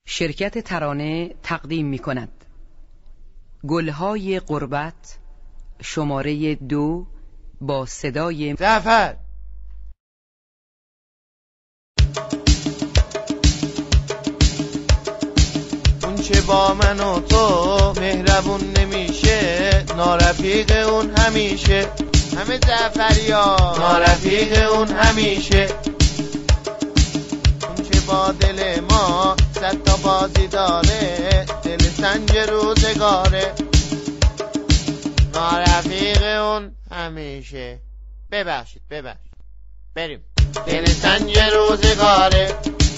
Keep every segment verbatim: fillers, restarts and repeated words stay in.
شرکت ترانه تقدیم می کند گلهای غربت شماره دو با صدای جعفر. اون چه با من و تو مهربون نمیشه، نارفیق اون همیشه. همه جعفریا نارفیق اون همیشه. اون چه با دل ما صد تا بازی داره، دل سنج روزگاره، نارفیق اون همیشه. ببخشید ببخشید بریم. دل سنج روزگاره.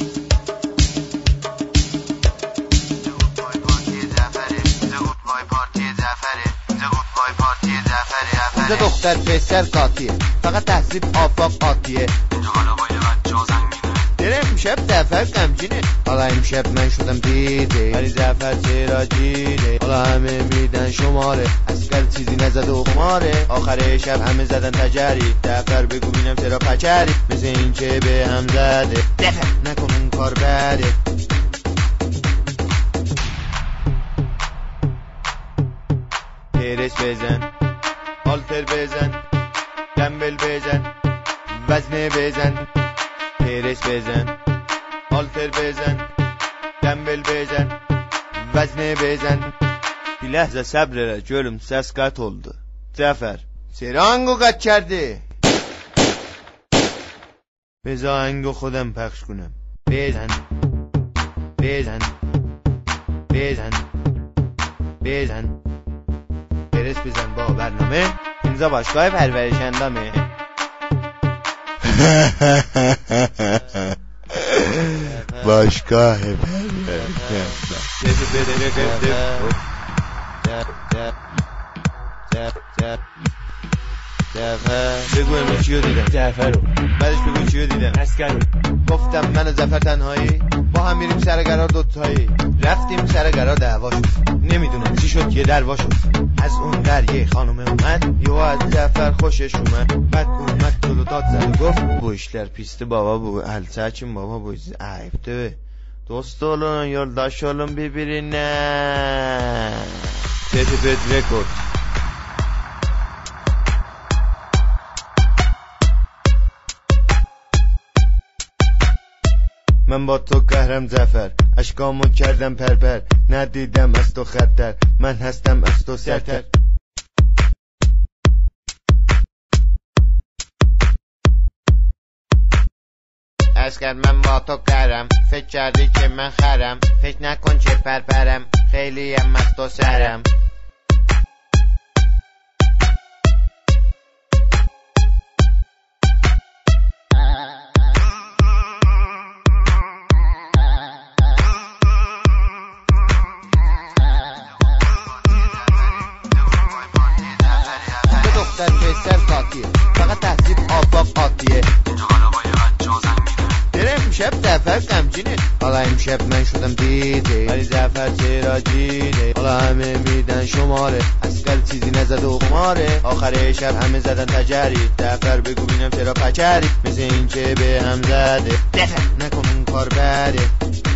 اینجا دختر پسر کاتیه، فقط تحصیل آفاق آتیه. اینجا حالا با یه بچه ها زنگینه. دره امشب زفر غمگینه. حالا امشب من شدم دیده، ولی زفر چرا جیده. حالا همه میدن شماره، اسکر چیزی نزد و خماره. آخر شب همه زدن تجری، زفر بگو بینم چرا پچری. مثل این که به هم زده، زفر نکن اون کار بده. پرس بزن، آلتر بزن، دمبل بزن، وزنه بزن. پرس بزن، آلتر بزن، دمبل بزن، وزنه بزن. Bir ləhzə səbr elə, görüm səs qat oldu. Cəfər, سرانگو قد کرده. بذار آهنگو خودم پخش کنم. بزن بزن بزن بزن. پرس بزن با برنامه. اینجا باشگاه پرورشندامه. باشگاه بگو امروز چیو دیدم؟ جعفر رو. بعدش بگو چیو دیدم؟ اسکر رو. گفتم من و زفر تنهایی با هم میریم سر قرار دوتایی. رفتیم سر قرار دعوا شد، نمیدونم چی شد یه دروا شد. از اون در یه خانومه اومد، یهو از زفر خوشش اومد. بعد اومد جلو داد زد و گفت bu işler pisti baba, bu el saçın baba, bu ayıptı. Dost olun, yoldaş olun birbirine. Tetibet rekord. من با تو قهرم زفر، اشکامو کردم پرپر. ندیدم از تو خطر، من هستم از تو سرتر. اسکر من با تو قهرم، فکر کردی که من خرم. فکر نکن چه پرپرم، خیلی هم از تو سرم. دختر پسر کاتیه، فقط تحصیل آفاق آتیه. اینجا حالا با یه بچه ها زنگینه. دره امشب زفر غمگینه. حالا امشب من شدم دیده، ولی زفر چرا جیده. حالا همه میدن شماره، اسکر چیزی نزد و خماره. آخر شب همه زدن تجری، زفر بگو بینم چرا پچری. مثل این که به هم زده، زفر نکن اون کار بده.